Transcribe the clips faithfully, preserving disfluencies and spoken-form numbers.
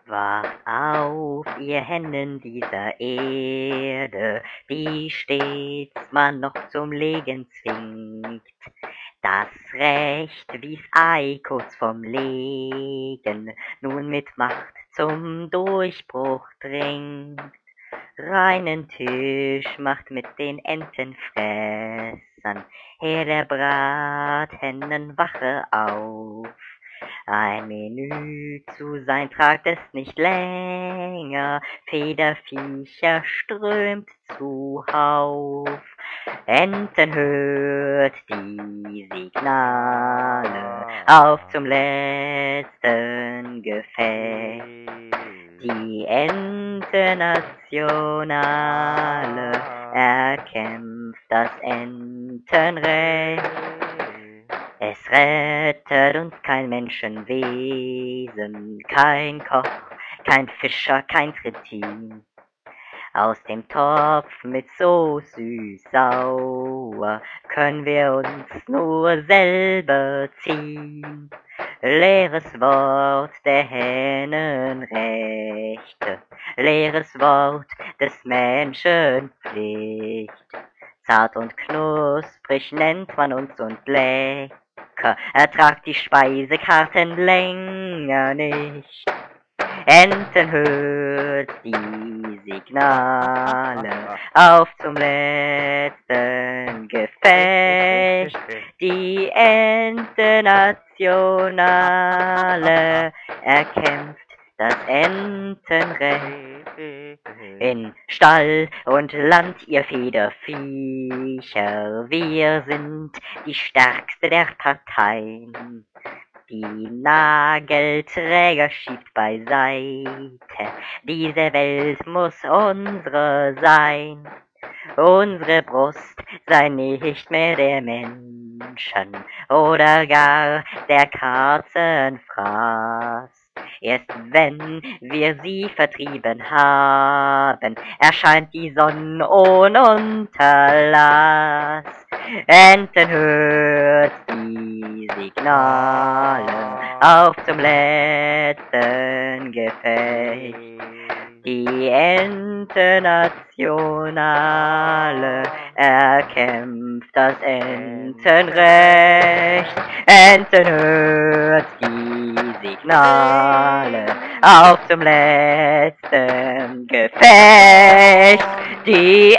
Wacht auf, ihr Hennen dieser Erde, die stets man noch zum Legen zwingt. Das Recht wie's Ei kurz vom Legen nun mit Macht zum Durchbruch dringt. Reinen Tisch macht mit den Entenfressern Herr der Brathennenwache auf. Ein Menü zu sein tragt es nicht länger, Federviecher strömt zuhauf. Enten hört die Signale auf zum letzten Gefecht. Die Entenationale erkämpft das Entenrecht. Es rettet uns kein Menschenwesen, kein Koch, kein Fischer, kein Trittin. Aus dem Topf mit Sauce süß-sauer können wir uns nur selber ziehen. Leeres Wort der Hennenrechte, leeres Wort des Menschen Pflicht. Zart und knusprig nennt man uns und lecker, ertragt die Speisekarten länger nicht. Enten hört die Signale auf zum letzten Gefecht. Die Entenationale erkämpft das Entenrecht. In Stall und Land, ihr Federviecher, wir sind die stärkste der Parteien. Die Nagelträger schiebt beiseite, diese Welt muss unsere sein. Unsere Brust sei nicht mehr der Menschen oder gar der Katzenfraß. Erst wenn wir sie vertrieben haben, erscheint die Sonne ohne Unterlass. Enten hört die Signale auf zum letzten Gefecht. Die Entenationale erkämpft das Entenrecht. Enten hört die Signale auf zum letzten Gefecht. Die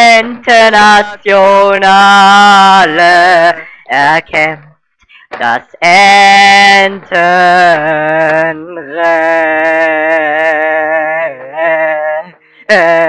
Entenationale erkämpft das Entenrecht.